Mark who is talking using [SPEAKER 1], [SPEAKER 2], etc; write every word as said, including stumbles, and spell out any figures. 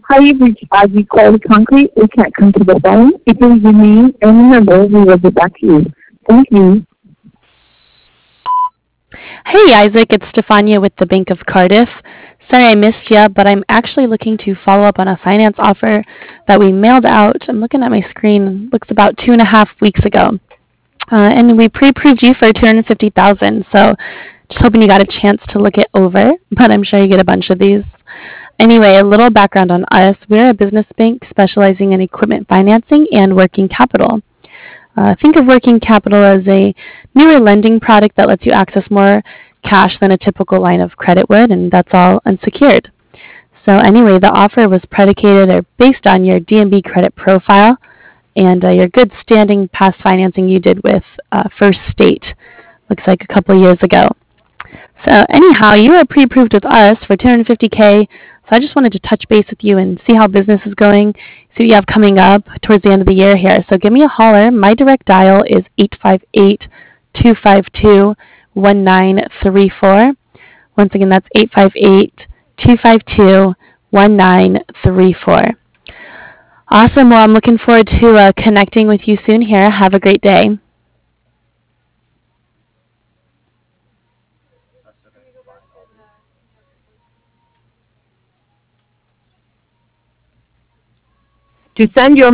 [SPEAKER 1] Hi, you've reached Ivy Quality Concrete. We can't come to the phone. If you leave your name and number, we will get back to you. Thank you.
[SPEAKER 2] Hey Isaac, it's Stefania with the Bank of Cardiff. Sorry I missed you, but I'm actually looking to follow up on a finance offer that we mailed out. I'm looking at my screen. Looks about two and a half weeks ago, uh, and we pre-approved you for two hundred fifty thousand. So, just hoping you got a chance to look it over. But I'm sure you get a bunch of these. Anyway, a little background on us. We're a business bank specializing in equipment financing and working capital. Uh, think of working capital as a newer lending product that lets you access more cash than a typical line of credit would, and that's all unsecured. So anyway, the offer was predicated or based on your D M B credit profile and uh, your good standing past financing you did with uh, First State. Looks like a couple years ago. So anyhow, you are pre-approved with us for two hundred fifty K. So I just wanted to touch base with you and see how business is going, see what you have coming up towards the end of the year here. So give me a holler. My direct dial is eight five eight, two five two, one nine three four. Once again, that's eight five eight, two five two, one nine three four. Awesome. Well, I'm looking forward to uh, connecting with you soon here. Have a great day.
[SPEAKER 1] To send your